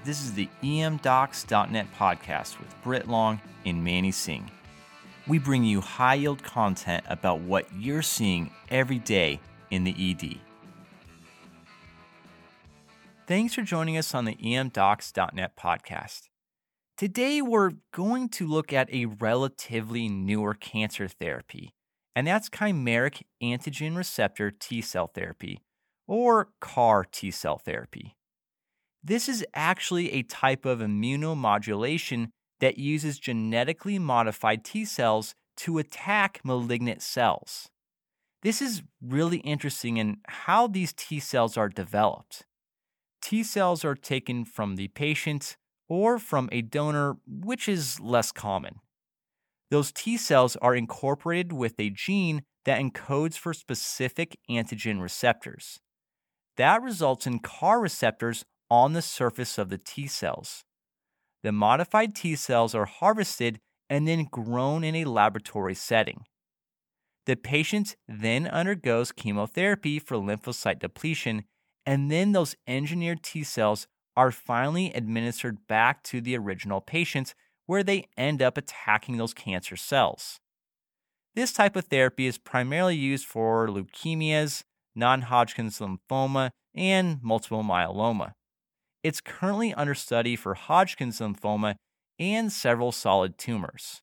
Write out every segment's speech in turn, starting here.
This is the emdocs.net podcast with Britt Long and Manny Singh. We bring you high-yield content about what you're seeing every day in the ED. Thanks for joining us on the emdocs.net podcast. Today, we're going to look at a relatively newer cancer therapy, and that's chimeric antigen receptor T-cell therapy, or CAR T-cell therapy. This is actually a type of immunomodulation that uses genetically modified T cells to attack malignant cells. This is really interesting in how these T cells are developed. T cells are taken from the patient or from a donor, which is less common. Those T cells are incorporated with a gene that encodes for specific antigen receptors. That results in CAR receptors on the surface of the T cells. The modified T cells are harvested and then grown in a laboratory setting. The patient then undergoes chemotherapy for lymphocyte depletion, and then those engineered T cells are finally administered back to the original patient, where they end up attacking those cancer cells. This type of therapy is primarily used for leukemias, non-Hodgkin's lymphoma, and multiple myeloma. It's currently under study for Hodgkin's lymphoma and several solid tumors.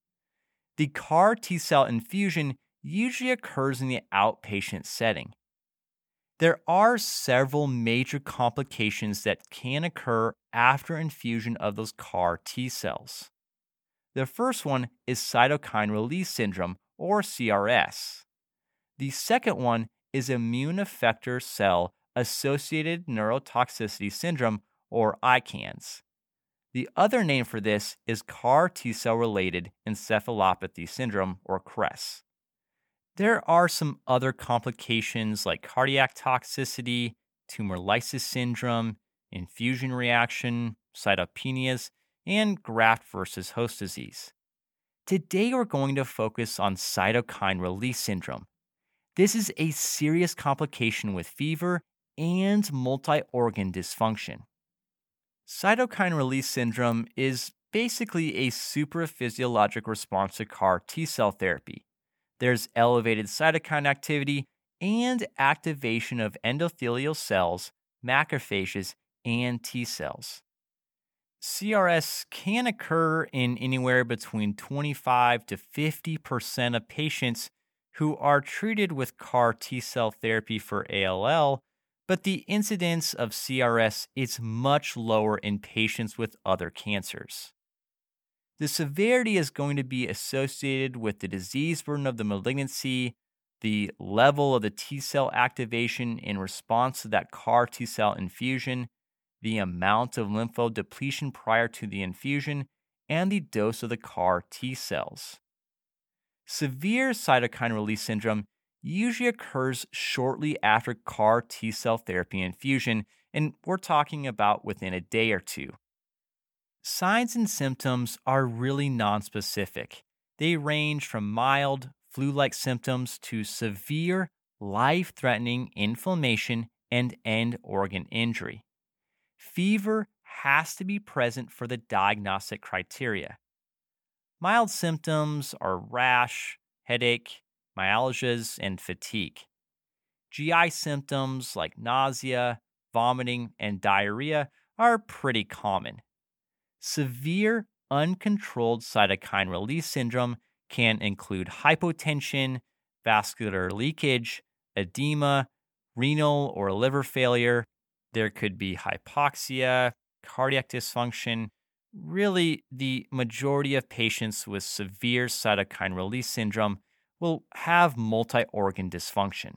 The CAR T-cell infusion usually occurs in the outpatient setting. There are several major complications that can occur after infusion of those CAR T-cells. The first one is cytokine release syndrome, or CRS. The second one is immune effector cell associated neurotoxicity syndrome, or ICANS. The other name for this is CAR T-cell related encephalopathy syndrome, or CRESS. There are some other complications like cardiac toxicity, tumor lysis syndrome, infusion reaction, cytopenias, and graft versus host disease. Today we're going to focus on cytokine release syndrome. This is a serious complication with fever and multi-organ dysfunction. Cytokine release syndrome is basically a supraphysiologic response to CAR T-cell therapy. There's elevated cytokine activity and activation of endothelial cells, macrophages, and T cells. CRS can occur in anywhere between 25 to 50% of patients who are treated with CAR T-cell therapy for ALL, but the incidence of CRS is much lower in patients with other cancers. The severity is going to be associated with the disease burden of the malignancy, the level of the T-cell activation in response to that CAR T-cell infusion, the amount of lymphodepletion prior to the infusion, and the dose of the CAR T-cells. Severe cytokine release syndrome usually occurs shortly after CAR T-cell therapy infusion, and we're talking about within a day or two. Signs and symptoms are really nonspecific. They range from mild, flu-like symptoms to severe, life-threatening inflammation and end organ injury. Fever has to be present for the diagnostic criteria. Mild symptoms are rash, headache, myalgias, and fatigue. GI symptoms like nausea, vomiting, and diarrhea are pretty common. Severe, uncontrolled cytokine release syndrome can include hypotension, vascular leakage, edema, renal or liver failure. There could be hypoxia, cardiac dysfunction. Really, the majority of patients with severe cytokine release syndrome will have multi-organ dysfunction.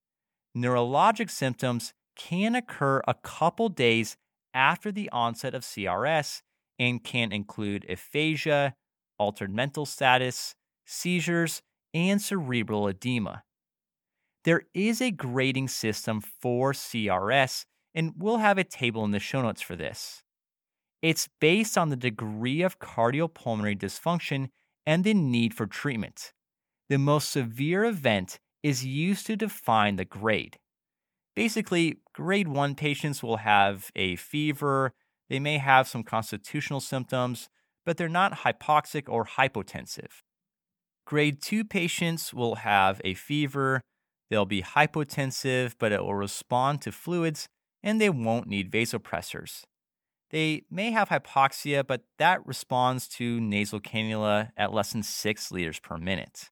Neurologic symptoms can occur a couple days after the onset of CRS and can include aphasia, altered mental status, seizures, and cerebral edema. There is a grading system for CRS, and we'll have a table in the show notes for this. It's based on the degree of cardiopulmonary dysfunction and the need for treatment. The most severe event is used to define the grade. Basically, grade 1 patients will have a fever, They may have some constitutional symptoms, but they're not hypoxic or hypotensive. Grade 2 patients will have a fever, they'll be hypotensive, but it will respond to fluids, and they won't need vasopressors. They may have hypoxia, but that responds to nasal cannula at less than 6 liters per minute.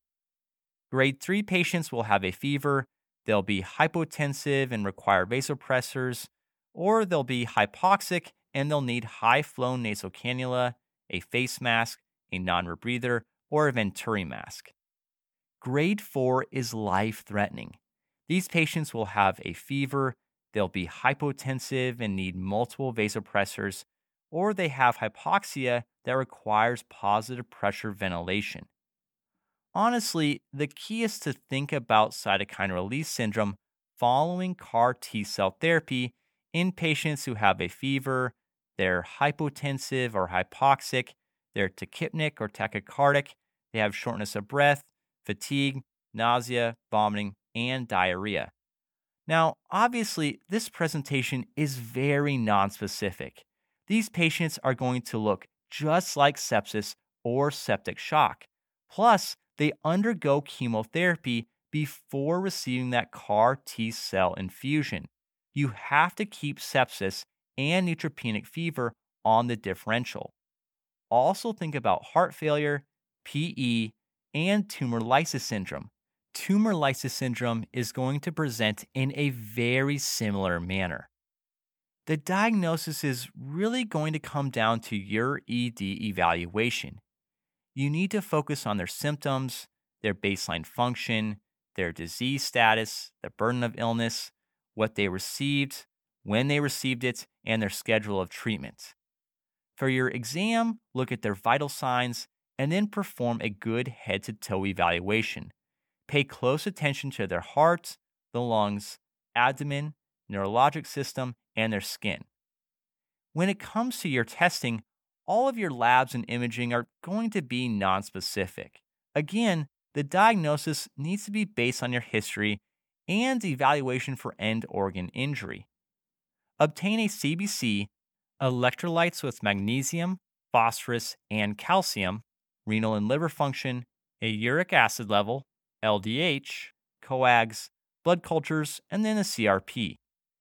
Grade 3 patients will have a fever, they'll be hypotensive and require vasopressors, or they'll be hypoxic and they'll need high flow nasal cannula, a face mask, a non rebreather, or a Venturi mask. Grade 4 is life threatening. These patients will have a fever, they'll be hypotensive and need multiple vasopressors, or they have hypoxia that requires positive pressure ventilation. Honestly, the key is to think about cytokine release syndrome following CAR T cell therapy in patients who have a fever, they're hypotensive or hypoxic, they're tachypnic or tachycardic, they have shortness of breath, fatigue, nausea, vomiting, and diarrhea. Now, obviously, this presentation is very nonspecific. These patients are going to look just like sepsis or septic shock. Plus, they undergo chemotherapy before receiving that CAR T cell infusion. You have to keep sepsis and neutropenic fever on the differential. Also think about heart failure, PE, and tumor lysis syndrome. Tumor lysis syndrome is going to present in a very similar manner. The diagnosis is really going to come down to your ED evaluation. You need to focus on their symptoms, their baseline function, their disease status, the burden of illness, what they received, when they received it, and their schedule of treatment. For your exam, look at their vital signs and then perform a good head-to-toe evaluation. Pay close attention to their heart, the lungs, abdomen, neurologic system, and their skin. When it comes to your testing, all of your labs and imaging are going to be nonspecific. Again, the diagnosis needs to be based on your history and evaluation for end organ injury. Obtain a CBC, electrolytes with magnesium, phosphorus, and calcium, renal and liver function, a uric acid level, LDH, coags, blood cultures, and then a CRP.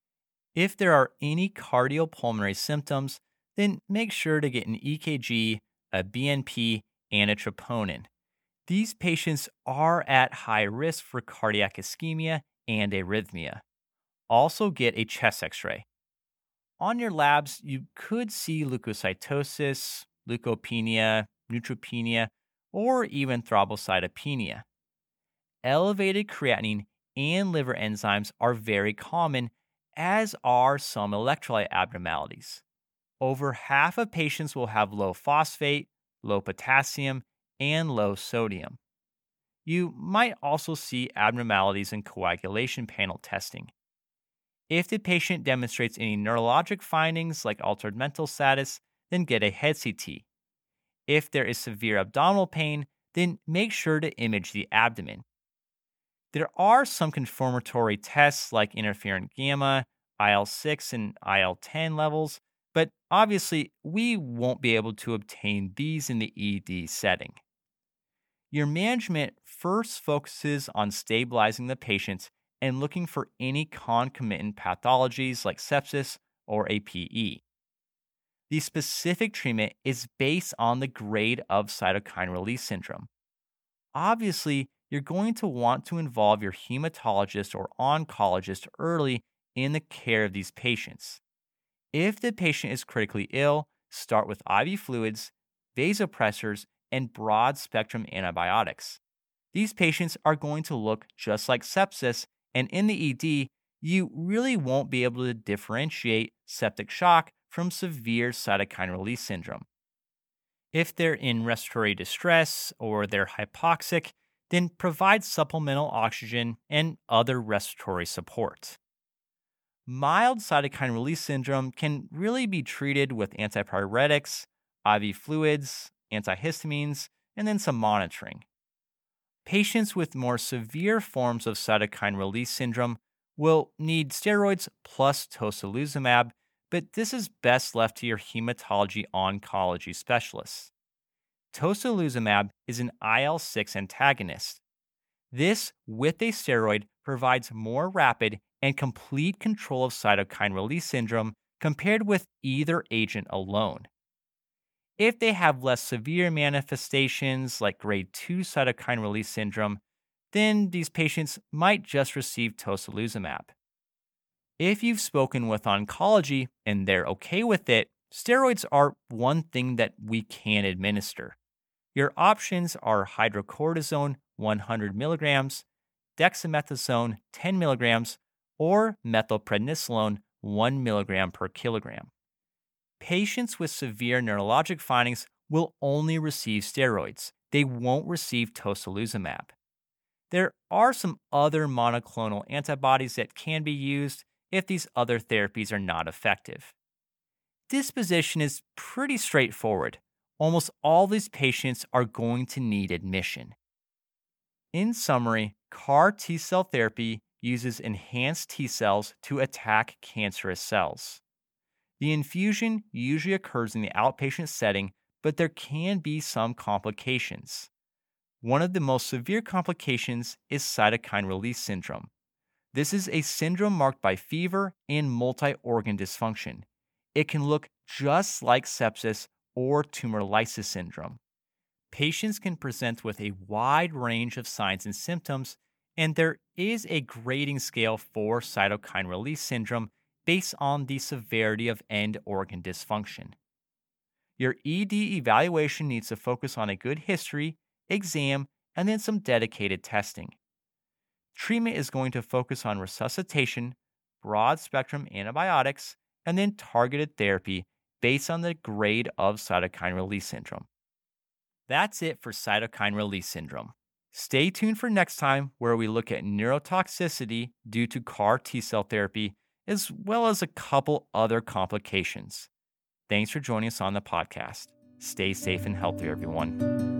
If there are any cardiopulmonary symptoms, then make sure to get an EKG, a BNP, and a troponin. These patients are at high risk for cardiac ischemia and arrhythmia. Also get a chest x-ray. On your labs, you could see leukocytosis, leukopenia, neutropenia, or even thrombocytopenia. Elevated creatinine and liver enzymes are very common, as are some electrolyte abnormalities. Over half of patients will have low phosphate, low potassium, and low sodium. You might also see abnormalities in coagulation panel testing. If the patient demonstrates any neurologic findings like altered mental status, then get a head CT. If there is severe abdominal pain, then make sure to image the abdomen. There are some confirmatory tests like interferon gamma, IL-6, and IL-10 levels, but obviously we won't be able to obtain these in the ED setting. Your management first focuses on stabilizing the patient and looking for any concomitant pathologies like sepsis or APE. The specific treatment is based on the grade of cytokine release syndrome. Obviously, you're going to want to involve your hematologist or oncologist early in the care of these patients. If the patient is critically ill, start with IV fluids, vasopressors, and broad-spectrum antibiotics. These patients are going to look just like sepsis, and in the ED, you really won't be able to differentiate septic shock from severe cytokine release syndrome. If they're in respiratory distress or they're hypoxic, then provide supplemental oxygen and other respiratory support. Mild cytokine release syndrome can really be treated with antipyretics, IV fluids, antihistamines, and then some monitoring. Patients with more severe forms of cytokine release syndrome will need steroids plus tocilizumab, but this is best left to your hematology oncology specialists. Tocilizumab is an IL-6 antagonist. This, with a steroid, provides more rapid and complete control of cytokine release syndrome compared with either agent alone. If they have less severe manifestations like grade 2 cytokine release syndrome, then these patients might just receive tocilizumab. If you've spoken with oncology and they're okay with it, steroids are one thing that we can administer. Your options are hydrocortisone 100 milligrams, dexamethasone 10 milligrams, or methylprednisolone 1 milligram per kilogram. Patients with severe neurologic findings will only receive steroids. They won't receive tocilizumab. There are some other monoclonal antibodies that can be used if these other therapies are not effective. Disposition is pretty straightforward. Almost all these patients are going to need admission. In summary, CAR T-cell therapy uses enhanced T cells to attack cancerous cells. The infusion usually occurs in the outpatient setting, but there can be some complications. One of the most severe complications is cytokine release syndrome. This is a syndrome marked by fever and multi-organ dysfunction. It can look just like sepsis or tumor lysis syndrome. Patients can present with a wide range of signs and symptoms, and there is a grading scale for cytokine release syndrome based on the severity of end organ dysfunction. Your ED evaluation needs to focus on a good history, exam, and then some dedicated testing. Treatment is going to focus on resuscitation, broad spectrum antibiotics, and then targeted therapy based on the grade of cytokine release syndrome. That's it for cytokine release syndrome. Stay tuned for next time where we look at neurotoxicity due to CAR T-cell therapy as well as a couple other complications. Thanks for joining us on the podcast. Stay safe and healthy, everyone.